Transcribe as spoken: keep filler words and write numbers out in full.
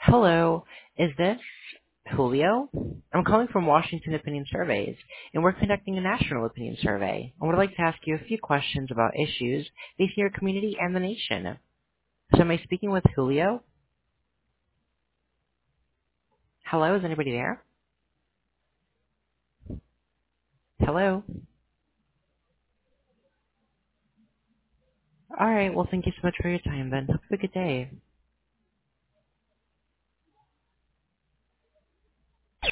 Hello, is this Julio? I'm calling from Washington Opinion Surveys, and we're conducting a national opinion survey. I would like to ask you a few questions about issues facing your community and the nation. So am I speaking with Julio? Hello, is anybody there? Hello? All right, well, thank you so much for your time then. Have a good day.